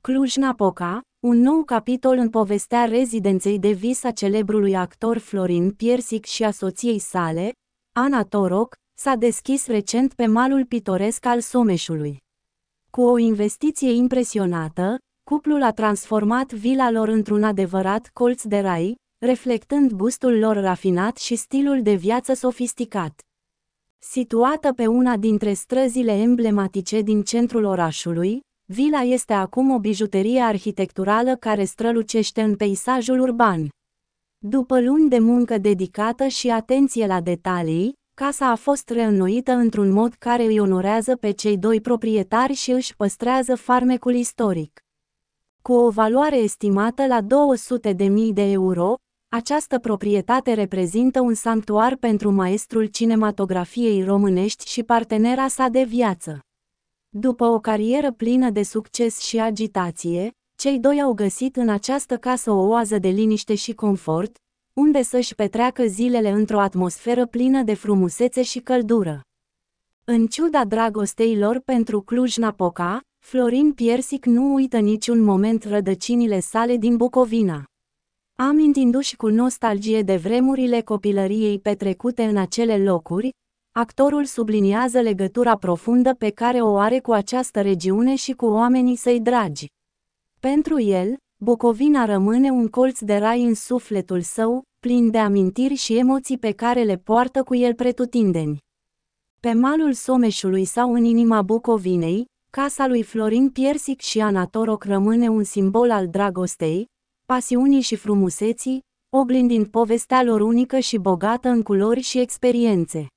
Cluj-Napoca, un nou capitol în povestea rezidenței de vis a celebrului actor Florin Piersic și a soției sale, Ana Toroc, s-a deschis recent pe malul pitoresc al Someșului. Cu o investiție impresionată, cuplul a transformat vila lor într-un adevărat colț de rai, reflectând gustul lor rafinat și stilul de viață sofisticat. Situată pe una dintre străzile emblematice din centrul orașului, vila este acum o bijuterie arhitecturală care strălucește în peisajul urban. După luni de muncă dedicată și atenție la detalii, casa a fost reînnoită într-un mod care îi onorează pe cei doi proprietari și își păstrează farmecul istoric. Cu o valoare estimată la 200.000 de euro, această proprietate reprezintă un sanctuar pentru maestrul cinematografiei românești și partenera sa de viață. După o carieră plină de succes și agitație, cei doi au găsit în această casă o oază de liniște și confort, unde să-și petreacă zilele într-o atmosferă plină de frumusețe și căldură. În ciuda dragostei lor pentru Cluj-Napoca, Florin Piersic nu uită niciun moment rădăcinile sale din Bucovina. Amintindu-și cu nostalgie de vremurile copilăriei petrecute în acele locuri, actorul subliniază legătura profundă pe care o are cu această regiune și cu oamenii săi dragi. Pentru el, Bucovina rămâne un colț de rai în sufletul său, plin de amintiri și emoții pe care le poartă cu el pretutindeni. Pe malul Someșului sau în inima Bucovinei, casa lui Florin Piersic și Ana Toroc rămâne un simbol al dragostei, pasiunii și frumuseții, oglindind povestea lor unică și bogată în culori și experiențe.